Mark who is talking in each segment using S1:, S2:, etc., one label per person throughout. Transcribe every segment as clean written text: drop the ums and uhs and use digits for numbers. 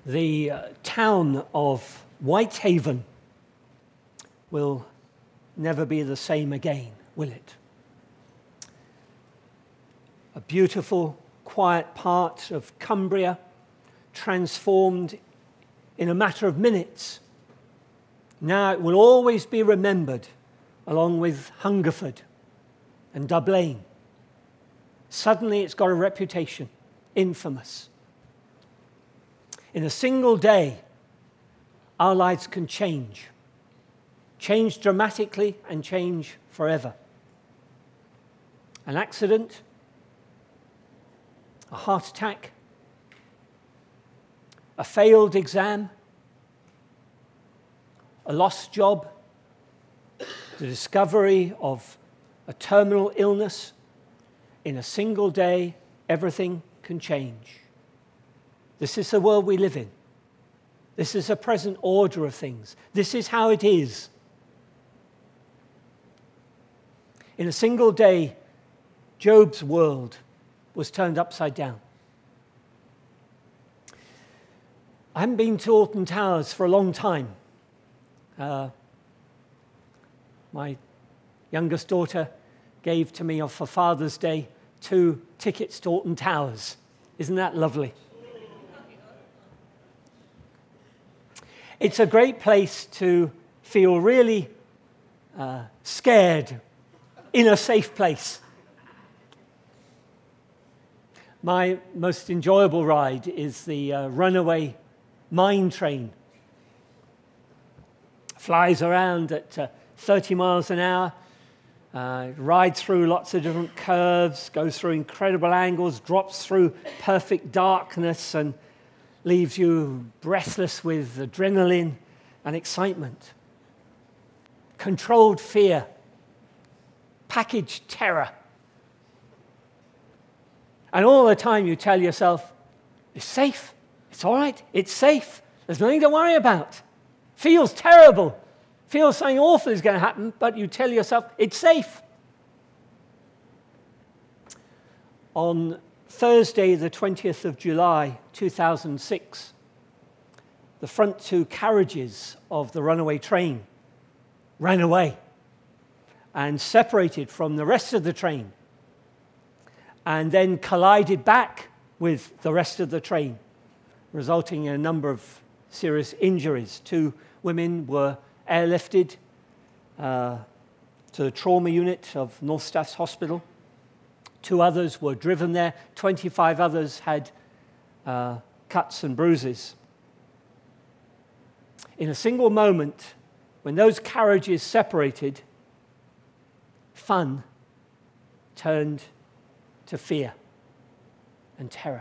S1: The town of Whitehaven will never be the same again, will it? A beautiful, quiet part of Cumbria, transformed in a matter of minutes. Now it will always be remembered, along with Hungerford and Dublin. Suddenly it's got a reputation, infamous. In a single day, our lives can change dramatically and change forever. An accident, a heart attack, a failed exam, a lost job, the discovery of a terminal illness. In a single day, everything can change. This is the world we live in. This is the present order of things. This is how it is. In a single day, Job's world was turned upside down. I haven't been to Alton Towers for a long time. My youngest daughter gave to me for Father's Day 2 tickets to Alton Towers. Isn't that lovely? It's a great place to feel really scared in a safe place. My most enjoyable ride is the runaway mine train. Flies around at 30 miles an hour, rides through lots of different curves, goes through incredible angles, drops through perfect darkness, and leaves you breathless with adrenaline and excitement. Controlled fear, packaged terror. And all the time you tell yourself, it's safe, it's all right, it's safe, there's nothing to worry about. Feels terrible, feels something awful is going to happen, but you tell yourself, it's safe. On Thursday, the 20th of July, 2006, the front 2 carriages of the runaway train ran away and separated from the rest of the train, and then collided back with the rest of the train, resulting in a number of serious injuries. 2 women were airlifted to the trauma unit of North Staffs Hospital. 2 others were driven there. 25 others had cuts and bruises. In a single moment, when those carriages separated, fun turned to fear and terror.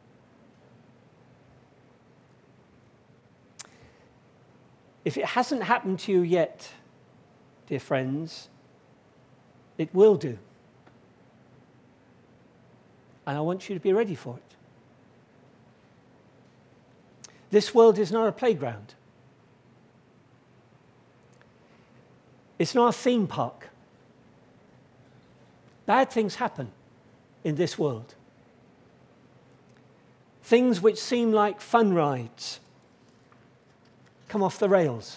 S1: If it hasn't happened to you yet, dear friends, it will do. And I want you to be ready for it. This world is not a playground. It's not a theme park. Bad things happen in this world. Things which seem like fun rides come off the rails.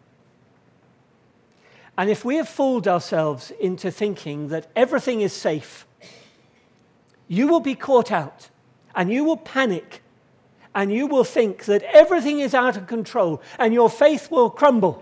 S1: And if we have fooled ourselves into thinking that everything is safe, you will be caught out, and you will panic, and you will think that everything is out of control, and your faith will crumble.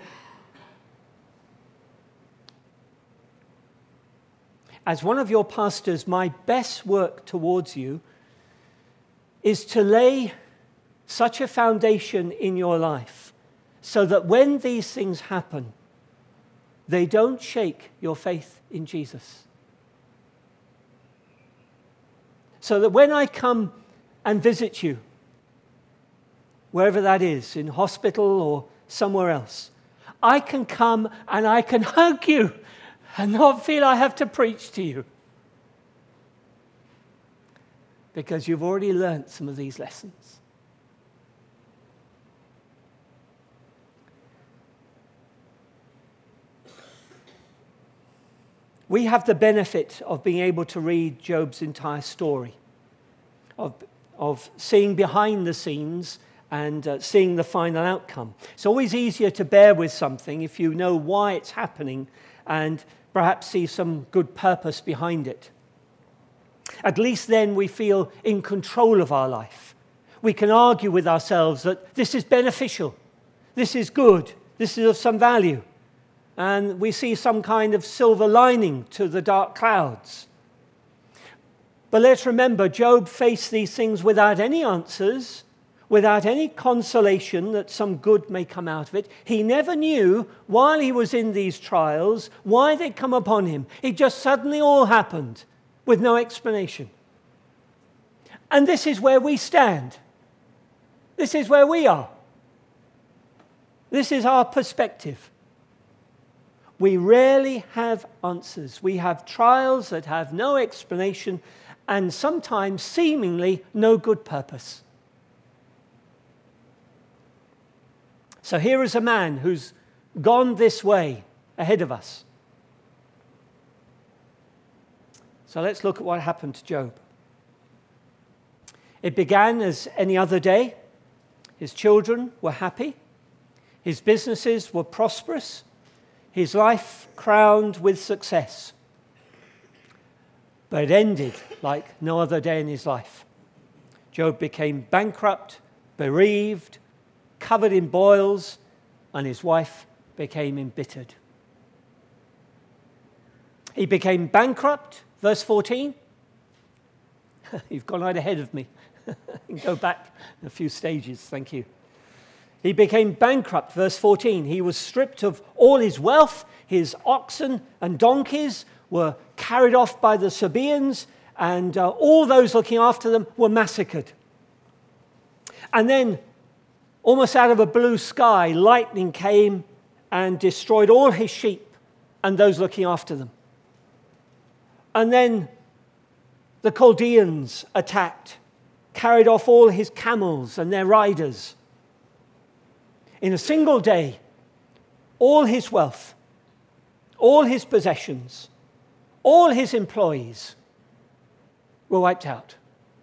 S1: As one of your pastors, my best work towards you is to lay such a foundation in your life so that when these things happen, they don't shake your faith in Jesus. So that when I come and visit you, wherever that is, in hospital or somewhere else, I can come and I can hug you and not feel I have to preach to you. Because you've already learnt some of these lessons. We have the benefit of being able to read Job's entire story, of seeing behind the scenes and seeing the final outcome. It's always easier to bear with something if you know why it's happening and perhaps see some good purpose behind it. At least then we feel in control of our life. We can argue with ourselves that this is beneficial, this is good, this is of some value. And we see some kind of silver lining to the dark clouds. But let's remember, Job faced these things without any answers, without any consolation that some good may come out of it. He never knew, while he was in these trials, why they'd come upon him. It just suddenly all happened with no explanation. And this is where we stand. This is where we are. This is our perspective. We rarely have answers. We have trials that have no explanation and sometimes seemingly no good purpose. So here is a man who's gone this way ahead of us. So let's look at what happened to Job. It began as any other day. His children were happy. His businesses were prosperous. His life crowned with success. But it ended like no other day in his life. Job became bankrupt, bereaved, covered in boils, and his wife became embittered. He became bankrupt, verse 14. You've gone right ahead of me. Go back a few stages, thank you. He became bankrupt, verse 14. He was stripped of all his wealth. His oxen and donkeys were carried off by the Sabaeans, and all those looking after them were massacred. And then, almost out of a blue sky, lightning came and destroyed all his sheep and those looking after them. And then the Chaldeans attacked, carried off all his camels and their riders. In a single day, all his wealth, all his possessions, all his employees were wiped out.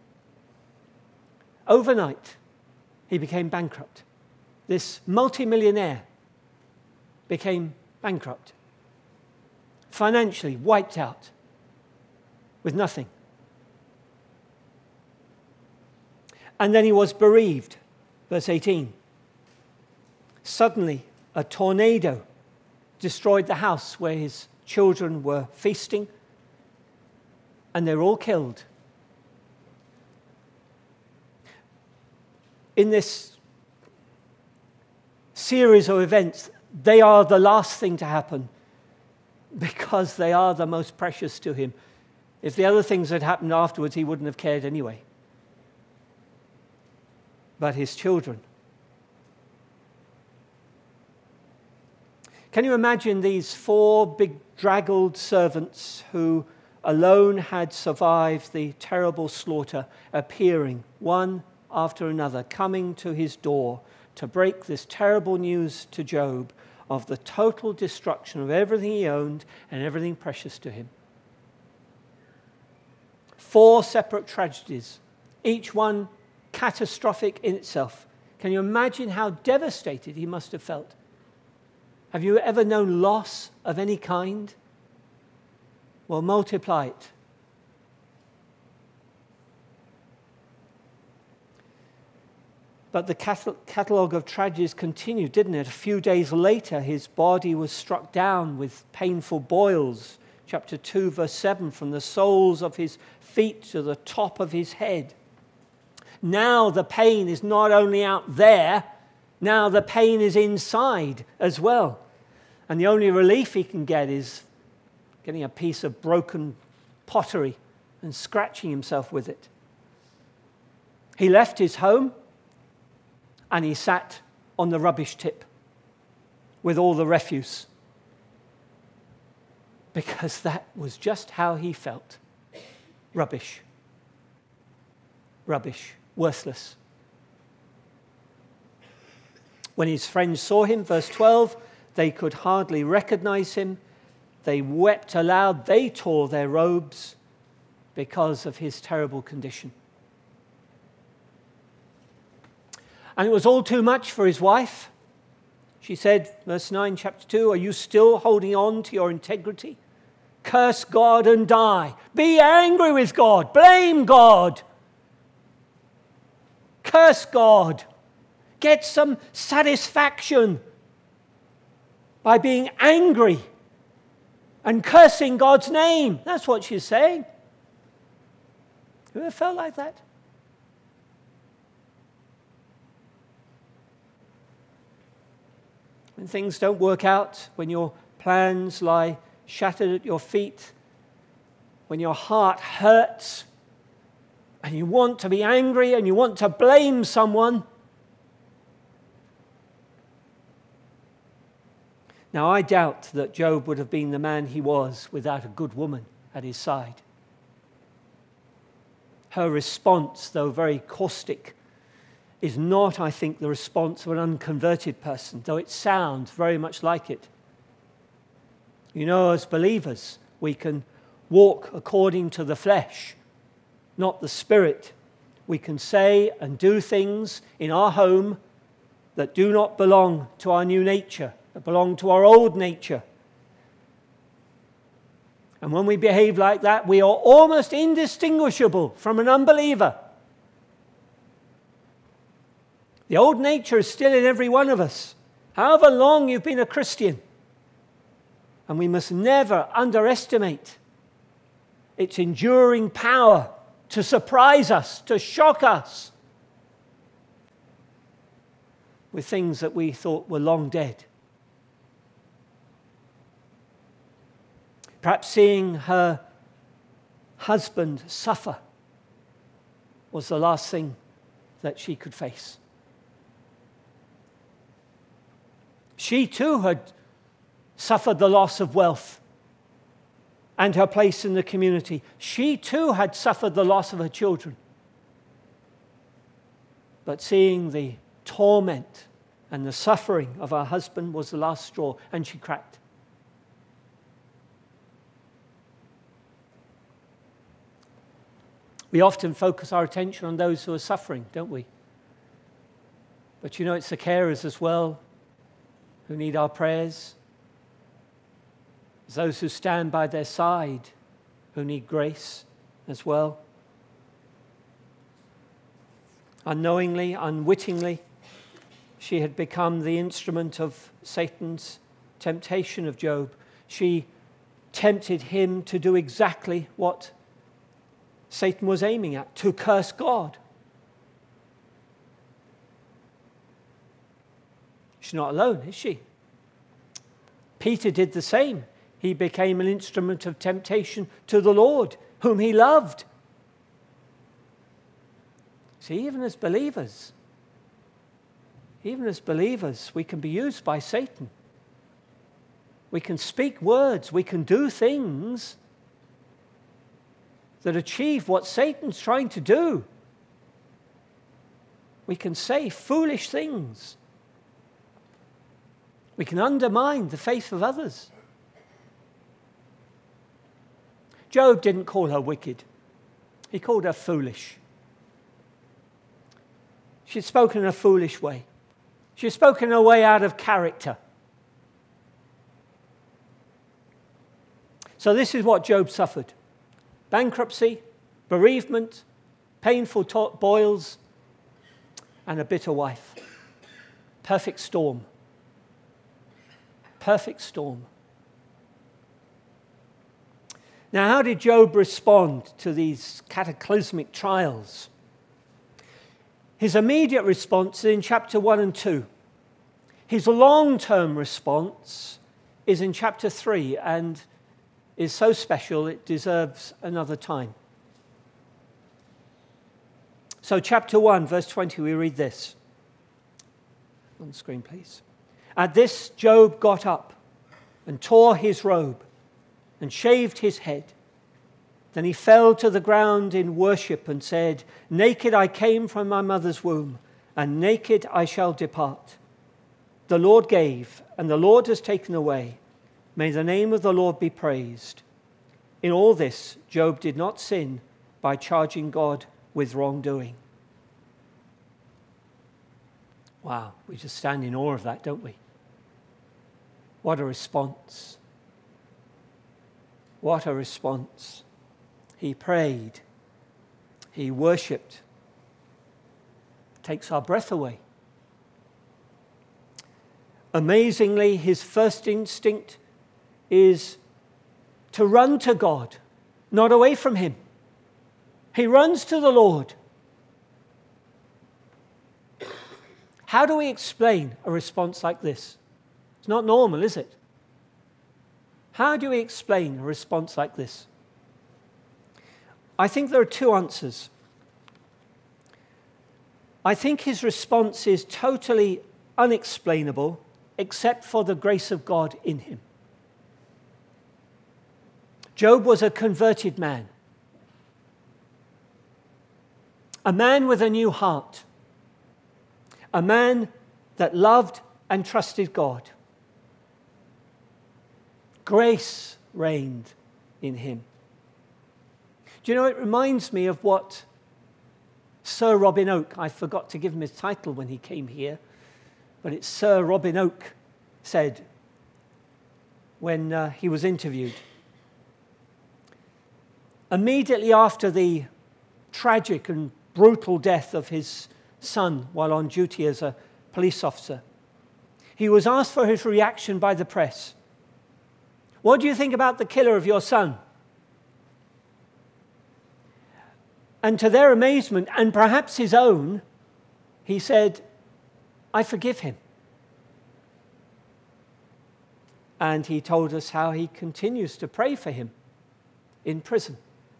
S1: Overnight, he became bankrupt. This multimillionaire became bankrupt, financially wiped out, with nothing. And then he was bereaved, verse 18. Suddenly, a tornado destroyed the house where his children were feasting, and they were all killed. In this series of events, they are the last thing to happen because they are the most precious to him. If the other things had happened afterwards, he wouldn't have cared anyway. But his children. Can you imagine these 4 big draggled servants who alone had survived the terrible slaughter, appearing one after another, coming to his door to break this terrible news to Job of the total destruction of everything he owned and everything precious to him? 4 separate tragedies, each one catastrophic in itself. Can you imagine how devastated he must have felt? Have you ever known loss of any kind? Well, multiply it. But the catalogue of tragedies continued, didn't it? A few days later, his body was struck down with painful boils. Chapter 2, verse 7, from the soles of his feet to the top of his head. Now the pain is not only out there, now the pain is inside as well. And the only relief he can get is getting a piece of broken pottery and scratching himself with it. He left his home and he sat on the rubbish tip with all the refuse, because that was just how he felt. Rubbish. Rubbish. Worthless. When his friends saw him, verse 12, they could hardly recognize him. They wept aloud. They tore their robes because of his terrible condition. And it was all too much for his wife. She said, verse 9, chapter 2, are you still holding on to your integrity? Curse God and die. Be angry with God. Blame God. Curse God. Get some satisfaction by being angry and cursing God's name. That's what she's saying. You ever felt like that? When things don't work out, when your plans lie shattered at your feet, when your heart hurts, and you want to be angry and you want to blame someone. Now, I doubt that Job would have been the man he was without a good woman at his side. Her response, though very caustic, is not, I think, the response of an unconverted person, though it sounds very much like it. You know, as believers, we can walk according to the flesh, not the spirit. We can say and do things in our home that do not belong to our new nature, that belong to our old nature. And when we behave like that, we are almost indistinguishable from an unbeliever. The old nature is still in every one of us, however long you've been a Christian. And we must never underestimate its enduring power to surprise us, to shock us with things that we thought were long dead. Perhaps seeing her husband suffer was the last thing that she could face. She too had suffered the loss of wealth and her place in the community. She too had suffered the loss of her children. But seeing the torment and the suffering of her husband was the last straw, and she cracked. We often focus our attention on those who are suffering, don't we? But you know, it's the carers as well who need our prayers. It's those who stand by their side who need grace as well. Unknowingly, unwittingly, she had become the instrument of Satan's temptation of Job. She tempted him to do exactly what Satan was aiming at, to curse God. She's not alone, is she? Peter did the same. He became an instrument of temptation to the Lord, whom he loved. See, even as believers, we can be used by Satan. We can speak words, we can do things that achieve what Satan's trying to do. We can say foolish things. We can undermine the faith of others. Job didn't call her wicked. He called her foolish. She'd spoken in a foolish way. She'd spoken in a way out of character. So this is what Job suffered. Bankruptcy, bereavement, painful boils, and a bitter wife. Perfect storm. Perfect storm. Now, how did Job respond to these cataclysmic trials? His immediate response is in chapter 1 and 2. His long-term response is in chapter 3 and is so special it deserves another time. So chapter 1, verse 20, we read this. On the screen, please. At this, Job got up and tore his robe and shaved his head. Then he fell to the ground in worship and said, "Naked I came from my mother's womb, and naked I shall depart. The Lord gave, and the Lord has taken away. May the name of the Lord be praised." In all this, Job did not sin by charging God with wrongdoing. Wow, we just stand in awe of that, don't we? What a response. What a response. He prayed. He worshipped. Takes our breath away. Amazingly, his first instinct is to run to God, not away from him. He runs to the Lord. How do we explain a response like this? It's not normal, is it? How do we explain a response like this? I think there are two answers. I think his response is totally unexplainable except for the grace of God in him. Job was a converted man. A man with a new heart. A man that loved and trusted God. Grace reigned in him. Do you know, it reminds me of what Sir Robin Oake, I forgot to give him his title when he came here, but it's Sir Robin Oake said when he was interviewed. Immediately after the tragic and brutal death of his son while on duty as a police officer, he was asked for his reaction by the press. What do you think about the killer of your son? And to their amazement, and perhaps his own, he said, I forgive him. And he told us how he continues to pray for him in prison.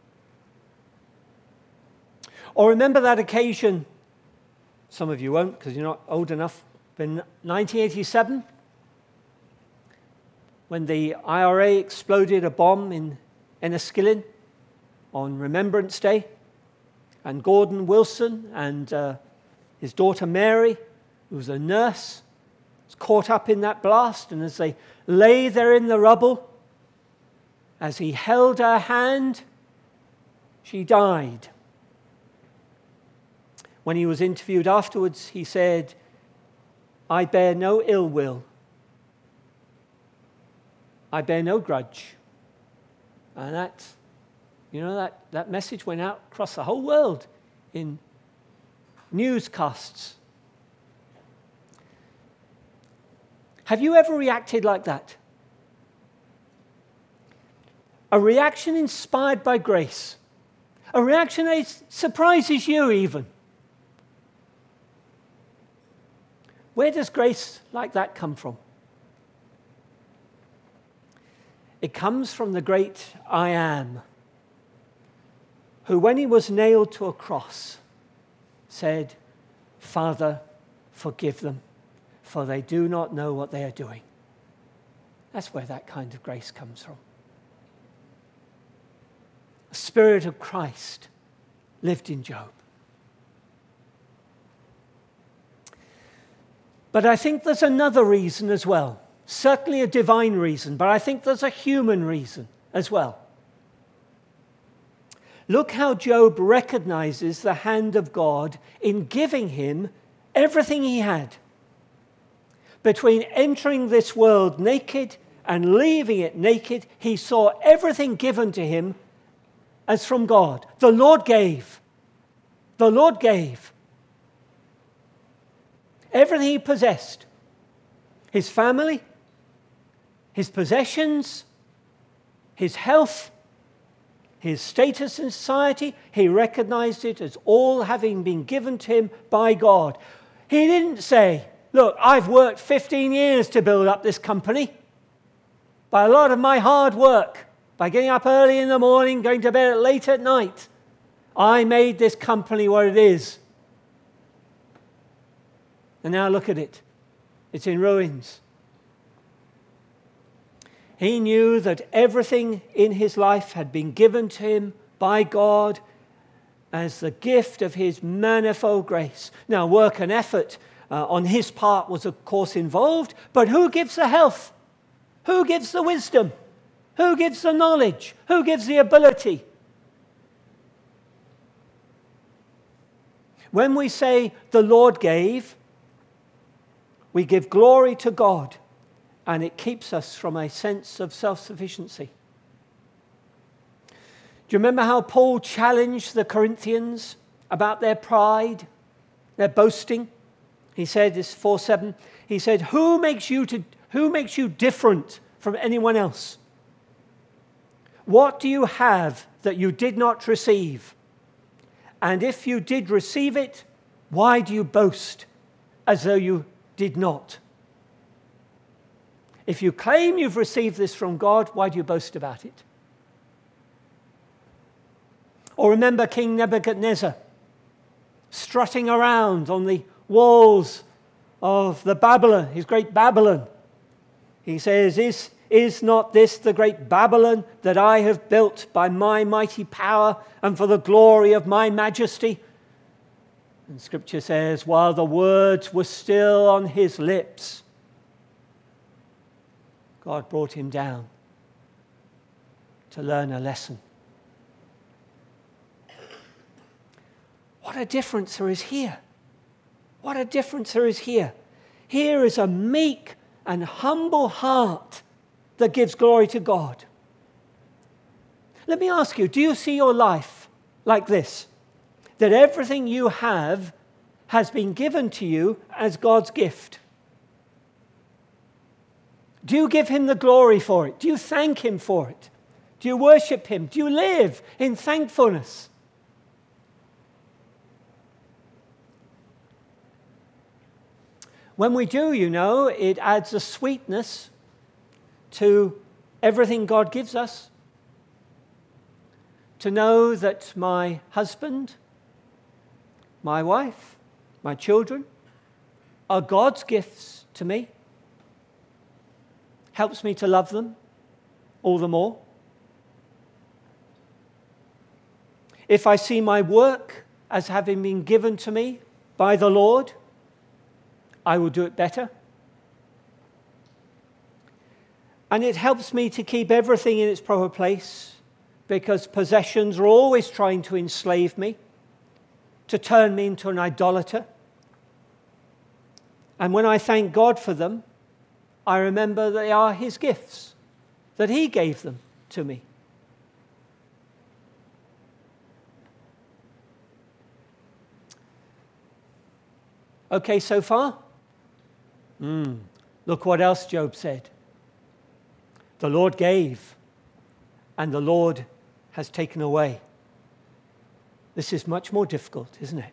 S1: Or remember that occasion, some of you won't because you're not old enough, but in 1987, when the IRA exploded a bomb in Enniskillen on Remembrance Day, and Gordon Wilson and his daughter Mary, who was a nurse, was caught up in that blast, and as they lay there in the rubble, as he held her hand, she died. When he was interviewed afterwards, he said, I bear no ill will. I bear no grudge. And that message went out across the whole world in newscasts. Have you ever reacted like that? A reaction inspired by grace. A reaction that surprises you even. Where does grace like that come from? It comes from the great I Am, who when he was nailed to a cross said, Father, forgive them, for they do not know what they are doing. That's where that kind of grace comes from. The Spirit of Christ lived in Job. But I think there's another reason as well. Certainly a divine reason, but I think there's a human reason as well. Look how Job recognizes the hand of God in giving him everything he had. Between entering this world naked and leaving it naked, he saw everything given to him as from God. The Lord gave. The Lord gave. Everything he possessed. His family, his possessions, his health, his status in society, he recognized it as all having been given to him by God. He didn't say, look, I've worked 15 years to build up this company. By a lot of my hard work, by getting up early in the morning, going to bed late at night, I made this company what it is. And now look at it. It's in ruins. He knew that everything in his life had been given to him by God as the gift of his manifold grace. Now, work and effort on his part was, of course, involved, but who gives the health? Who gives the wisdom? Who gives the knowledge? Who gives the ability? When we say the Lord gave, We give glory to God, and it keeps us from a sense of self-sufficiency. Do you remember how Paul challenged the Corinthians about their pride, their boasting? He said, this 4:7, he said, who makes you different from anyone else? What do you have that you did not receive? And if you did receive it, why do you boast as though you did not? If you claim you've received this from God, why do you boast about it? Or remember King Nebuchadnezzar strutting around on the walls of the Babylon, his great Babylon. He says, Is not this the great Babylon that I have built by my mighty power and for the glory of my majesty? And Scripture says, while the words were still on his lips, God brought him down to learn a lesson. What a difference there is here. What a difference there is here. Here is a meek and humble heart that gives glory to God. Let me ask you, do you see your life like this? That everything you have has been given to you as God's gift? Do you give him the glory for it? Do you thank him for it? Do you worship him? Do you live in thankfulness? When we do, it adds a sweetness to everything God gives us. To know that my husband, my wife, my children are God's gifts to me. Helps me to love them all the more. If I see my work as having been given to me by the Lord, I will do it better. And it helps me to keep everything in its proper place, because possessions are always trying to enslave me, to turn me into an idolater. And when I thank God for them, I remember they are his gifts, that he gave them to me. Okay, so far? Look what else Job said. The Lord gave, and the Lord has taken away. This is much more difficult, isn't it?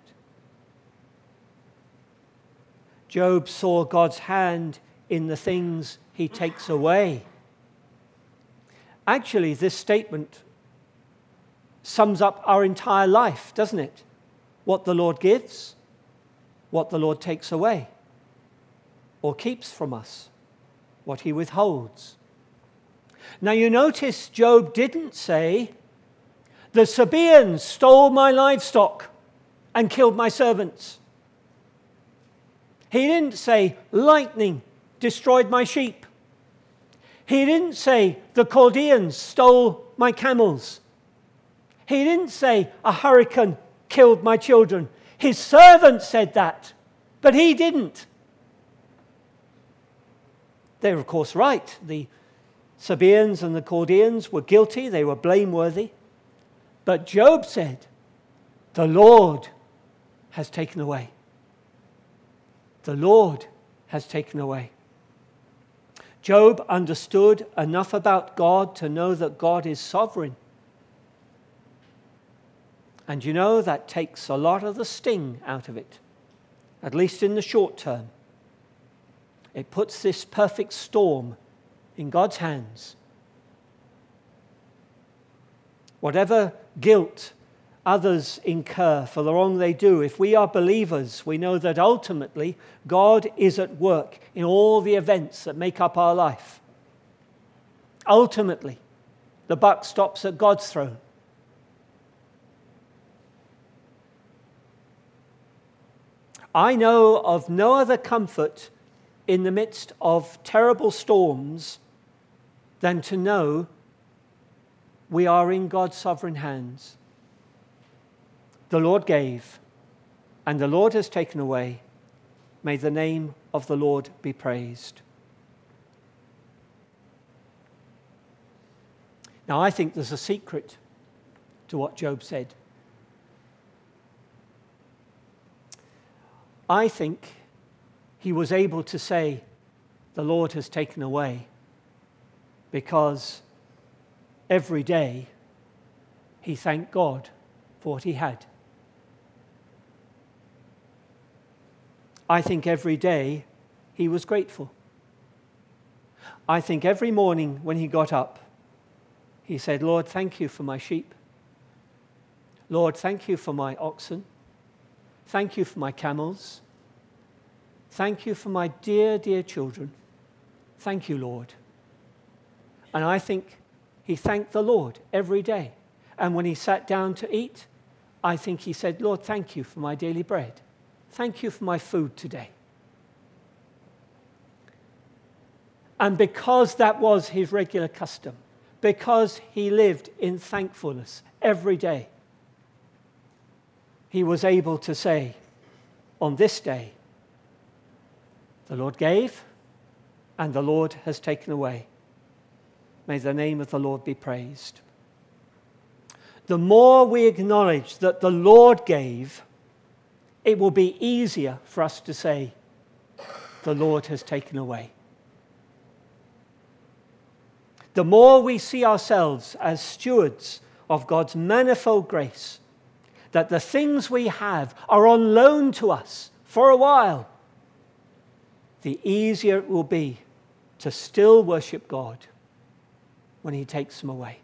S1: Job saw God's hand in the things he takes away. Actually, this statement sums up our entire life, doesn't it? What the Lord gives, what the Lord takes away, or keeps from us, what he withholds. Now you notice Job didn't say, the Sabaeans stole my livestock and killed my servants. He didn't say, lightning destroyed my sheep. He didn't say, the Chaldeans stole my camels. He didn't say, a hurricane killed my children. His servant said that, but he didn't. They're of course right. The Sabaeans and the Chaldeans were guilty. They were blameworthy. But Job said, the Lord has taken away. The Lord has taken away. Job understood enough about God to know that God is sovereign. And that takes a lot of the sting out of it, at least in the short term. It puts this perfect storm in God's hands. Whatever guilt others incur for the wrong they do, if we are believers, we know that ultimately God is at work in all the events that make up our life. Ultimately, the buck stops at God's throne. I know of no other comfort in the midst of terrible storms than to know we are in God's sovereign hands. The Lord gave, and the Lord has taken away, May the name of the Lord be praised. Now, I think there's a secret to what Job said. I think he was able to say, the Lord has taken away, because every day he thanked God for what he had. I think every day he was grateful. I think every morning when he got up, he said, Lord, thank you for my sheep. Lord, thank you for my oxen. Thank you for my camels. Thank you for my dear, dear children. Thank you, Lord. And I think he thanked the Lord every day. And when he sat down to eat, I think he said, Lord, thank you for my daily bread. Thank you for my food today. And because that was his regular custom, because he lived in thankfulness every day, he was able to say, on this day, the Lord gave and the Lord has taken away. May the name of the Lord be praised. The more we acknowledge that the Lord gave, it will be easier for us to say, the Lord has taken away. The more we see ourselves as stewards of God's manifold grace, that the things we have are on loan to us for a while, the easier it will be to still worship God when he takes them away.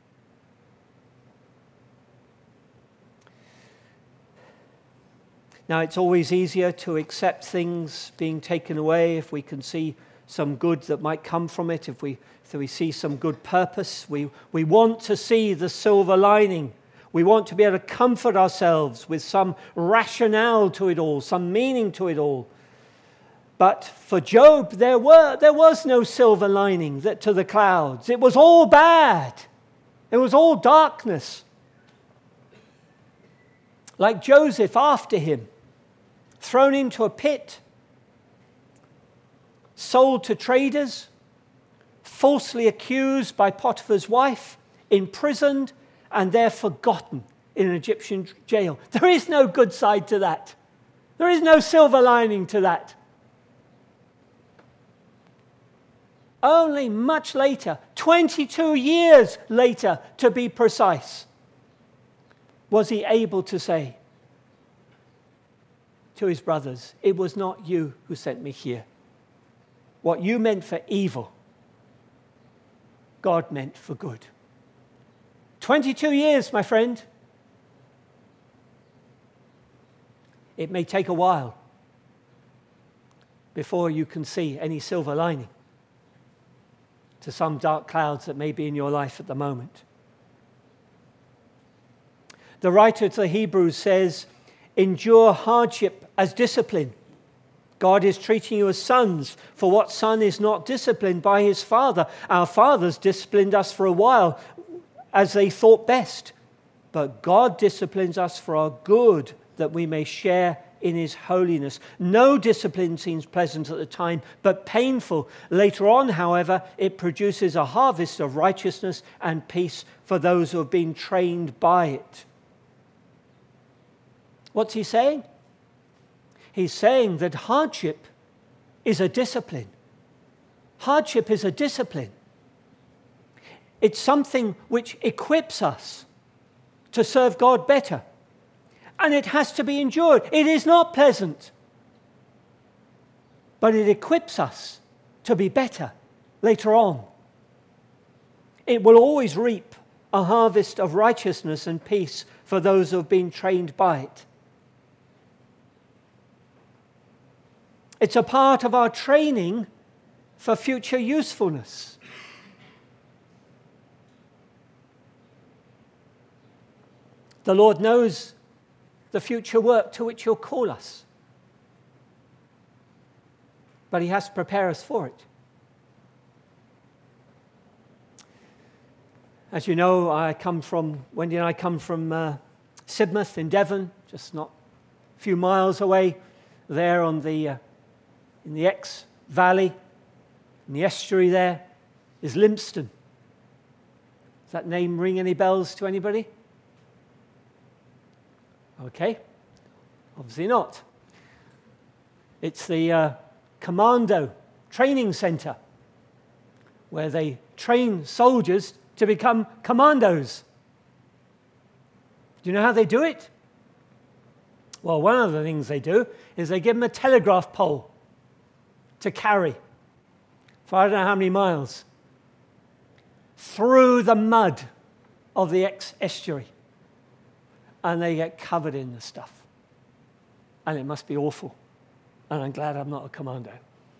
S1: Now, it's always easier to accept things being taken away if we can see some good that might come from it, if we see some good purpose. We want to see the silver lining. We want to be able to comfort ourselves with some rationale to it all, some meaning to it all. But for Job, there was no silver lining to the clouds. It was all bad. It was all darkness. Like Joseph after him, thrown into a pit, sold to traders, falsely accused by Potiphar's wife, imprisoned, and there forgotten in an Egyptian jail. There is no good side to that. There is no silver lining to that. Only much later, 22 years later to be precise, was he able to say to his brothers, it was not you who sent me here. What you meant for evil, God meant for good. 22 years, my friend. It may take a while before you can see any silver lining to some dark clouds that may be in your life at the moment. The writer to the Hebrews says, endure hardship as discipline. God is treating you as sons, for what son is not disciplined by his father? Our fathers disciplined us for a while as they thought best, but God disciplines us for our good, that we may share in his holiness. No discipline seems pleasant at the time, but painful. Later on, however, it produces a harvest of righteousness and peace for those who have been trained by it. What's he saying? He's saying that hardship is a discipline. Hardship is a discipline. It's something which equips us to serve God better. And it has to be endured. It is not pleasant. But it equips us to be better later on. It will always reap a harvest of righteousness and peace for those who have been trained by it. It's a part of our training for future usefulness. The Lord knows the future work to which he'll call us. But he has to prepare us for it. As you know, Wendy and I come from Sidmouth in Devon, just not a few miles away. there on the in the Exe Valley, in the estuary there, is Lympstone. Does that name ring any bells to anybody? Okay, obviously not. It's the commando training center where they train soldiers to become commandos. Do you know how they do it? Well, one of the things they do is they give them a telegraph pole to carry for I don't know how many miles through the mud of the Exe estuary. And they get covered in the stuff. And it must be awful. And I'm glad I'm not a commando.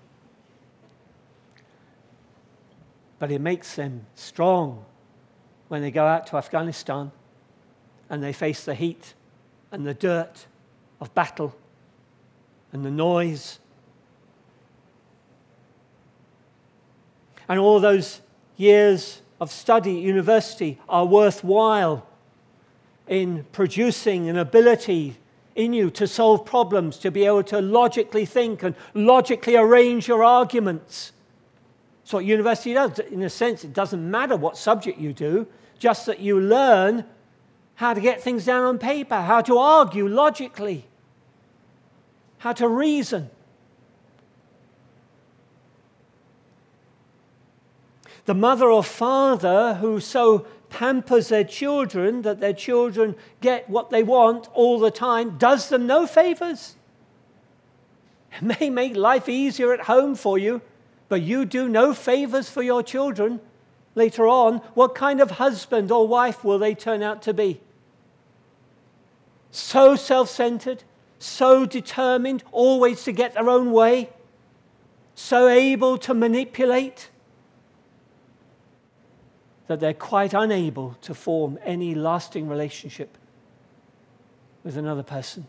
S1: But it makes them strong when they go out to Afghanistan and they face the heat and the dirt of battle and the noise. And all those years of study at university are worthwhile in producing an ability in you to solve problems, to be able to logically think and logically arrange your arguments. That's what university does. In a sense, it doesn't matter what subject you do, just that you learn how to get things down on paper, how to argue logically, how to reason. The mother or father who so pampers their children that their children get what they want all the time does them no favors. It may make life easier at home for you, but you do no favors for your children later on. What kind of husband or wife will they turn out to be? So self-centered, so determined, always to get their own way, so able to manipulate, that they're quite unable to form any lasting relationship with another person.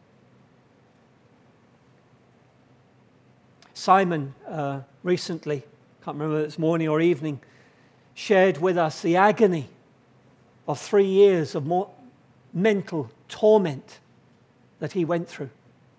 S1: Simon recently, can't remember whether it's morning or evening, shared with us the agony of 3 years of mental torment that he went through.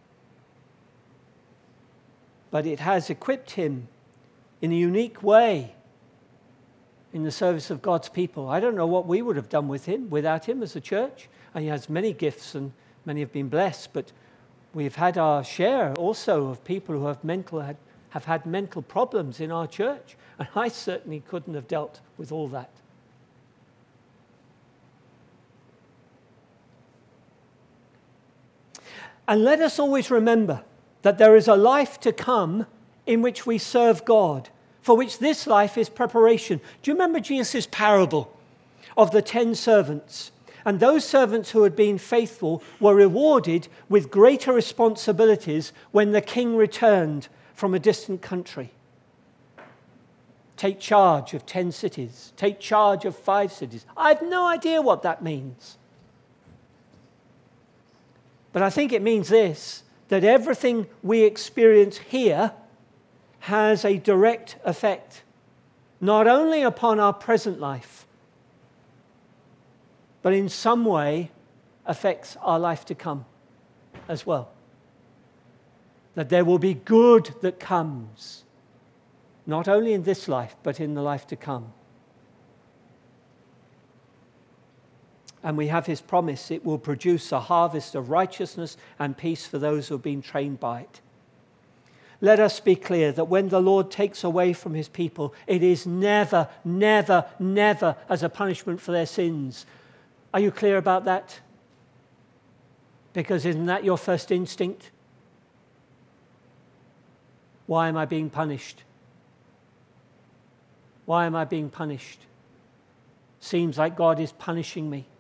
S1: But it has equipped him in a unique way in the service of God's people. I don't know what we would have done with him, without him as a church. And he has many gifts and many have been blessed, but we've had our share also of people who have had mental problems in our church. And I certainly couldn't have dealt with all that. And let us always remember that there is a life to come in which we serve God, for which this life is preparation. Do you remember Jesus' parable of the 10 servants? And those servants who had been faithful were rewarded with greater responsibilities when the king returned from a distant country. Take charge of 10 cities. Take charge of 5 cities. I have no idea what that means. But I think it means this, that everything we experience here has a direct effect, not only upon our present life, but in some way affects our life to come as well. That there will be good that comes, not only in this life, but in the life to come. And we have his promise, it will produce a harvest of righteousness and peace for those who have been trained by it. Let us be clear that when the Lord takes away from his people, it is never, never, never as a punishment for their sins. Are you clear about that? Because isn't that your first instinct? Why am I being punished? Why am I being punished? Seems like God is punishing me.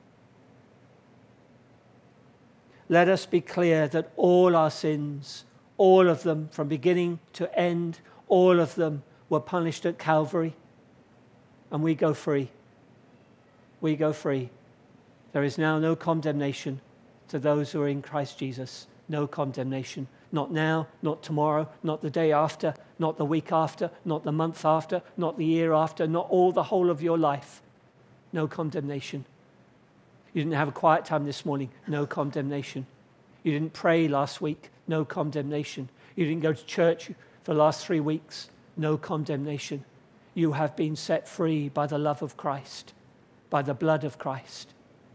S1: Let us be clear that all our sins, all of them from beginning to end, all of them were punished at Calvary. And we go free. We go free. There is now no condemnation to those who are in Christ Jesus. No condemnation. Not now, not tomorrow, not the day after, not the week after, not the month after, not the year after, not all the whole of your life. No condemnation. You didn't have a quiet time this morning. No condemnation. You didn't pray last week. no condemnation. You didn't go to church for the last 3 weeks, no condemnation. You have been set free by the love of Christ, by the blood of Christ.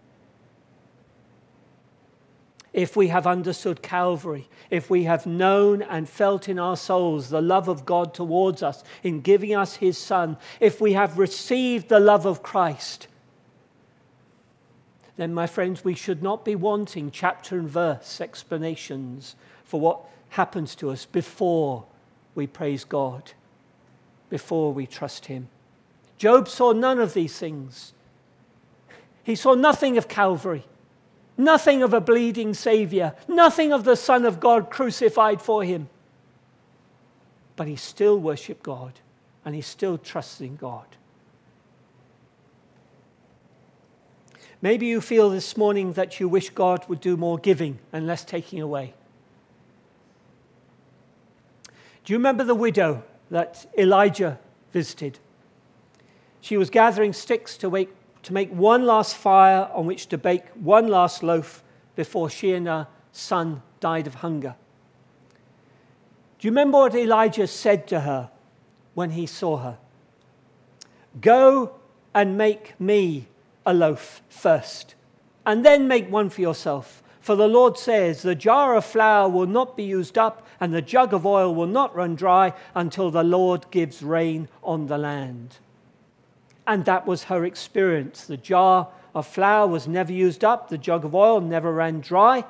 S1: If we have understood Calvary, if we have known and felt in our souls the love of God towards us in giving us his Son, if we have received the love of Christ, then, my friends, we should not be wanting chapter and verse explanations for what happens to us before we praise God, before we trust him. Job saw none of these things. He saw nothing of Calvary, nothing of a bleeding Savior, nothing of the Son of God crucified for him. But he still worshiped God, and he still trusted in God. Maybe you feel this morning that you wish God would do more giving and less taking away. Do you remember the widow that Elijah visited? She was gathering sticks to make one last fire on which to bake one last loaf before she and her son died of hunger. Do you remember what Elijah said to her when he saw her? Go and make me a loaf first, and then make one for yourself. For the Lord says, the jar of flour will not be used up, and the jug of oil will not run dry until the Lord gives rain on the land. And that was her experience. The jar of flour was never used up, the jug of oil never ran dry.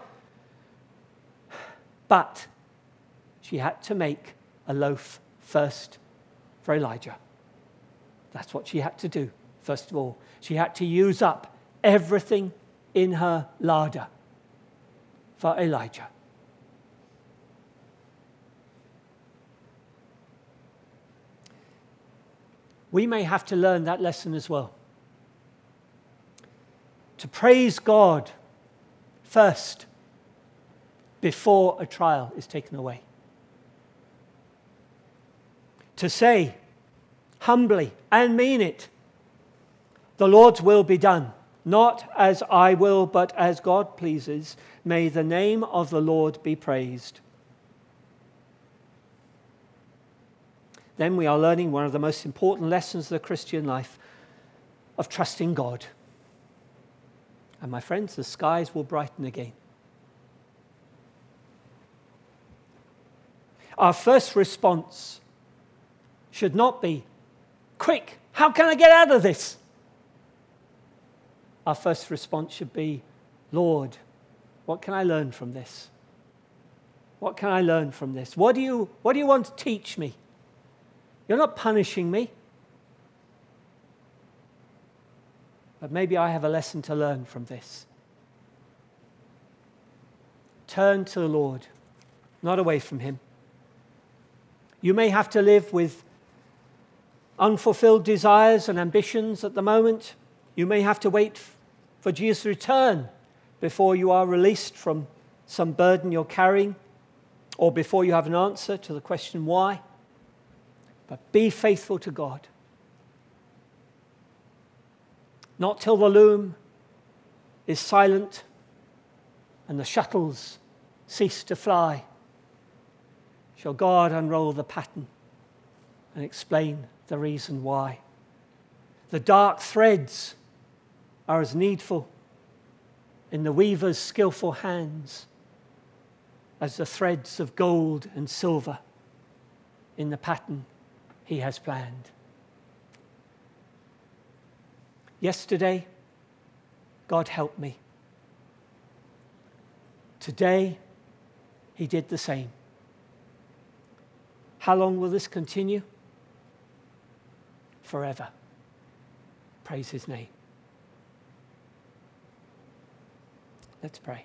S1: But she had to make a loaf first for Elijah. That's what she had to do, first of all. She had to use up everything in her larder for Elijah. We may have to learn that lesson as well. To praise God first before a trial is taken away. To say humbly and mean it, the Lord's will be done, not as I will, but as God pleases. May the name of the Lord be praised. Then we are learning one of the most important lessons of the Christian life, of trusting God. And my friends, the skies will brighten again. Our first response should not be, quick, how can I get out of this? Our first response should be, Lord, what can I learn from this? What can I learn from this? What do you want to teach me? You're not punishing me. But maybe I have a lesson to learn from this. Turn to the Lord, not away from him. You may have to live with unfulfilled desires and ambitions at the moment. You may have to wait for Jesus' return before you are released from some burden you're carrying, or before you have an answer to the question why. But be faithful to God. Not till the loom is silent and the shuttles cease to fly shall God unroll the pattern and explain the reason why. The dark threads are as needful in the weaver's skillful hands as the threads of gold and silver in the pattern he has planned. Yesterday, God helped me. Today, he did the same. How long will this continue? Forever. Praise his name. Let's pray.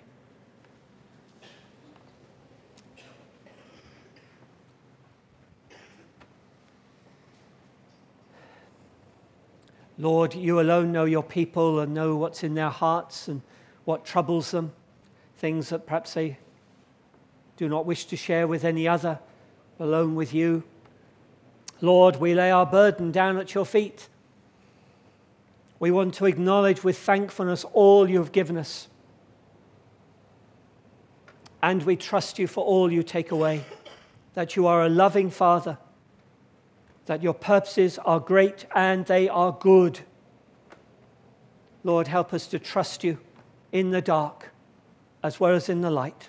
S1: Lord, you alone know your people and know what's in their hearts and what troubles them, things that perhaps they do not wish to share with any other, alone with you. Lord, we lay our burden down at your feet. We want to acknowledge with thankfulness all you have given us. And we trust you for all you take away, that you are a loving Father, that your purposes are great and they are good. Lord, help us to trust you in the dark as well as in the light.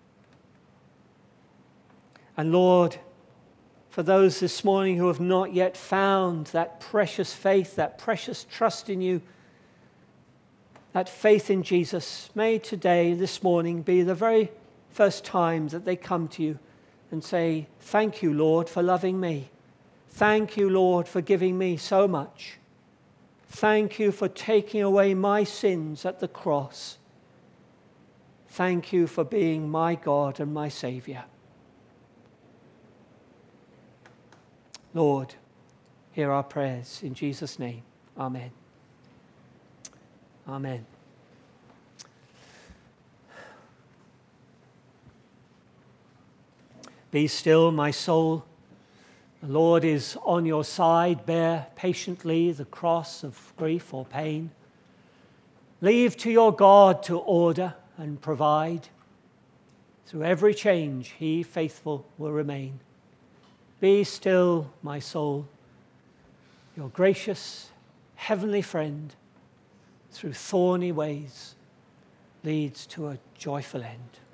S1: And Lord, for those this morning who have not yet found that precious faith, that precious trust in you, that faith in Jesus, may today, this morning, be the very first time that they come to you and say, thank you, Lord, for loving me. Thank you, Lord, for giving me so much. Thank you for taking away my sins at the cross. Thank you for being my God and my Savior. Lord, hear our prayers in Jesus' name. Amen. Amen. Be still, my soul. The Lord is on your side. Bear patiently the cross of grief or pain. Leave to your God to order and provide. Through every change, he faithful will remain. Be still, my soul. Your gracious, heavenly friend, through thorny ways, leads to a joyful end.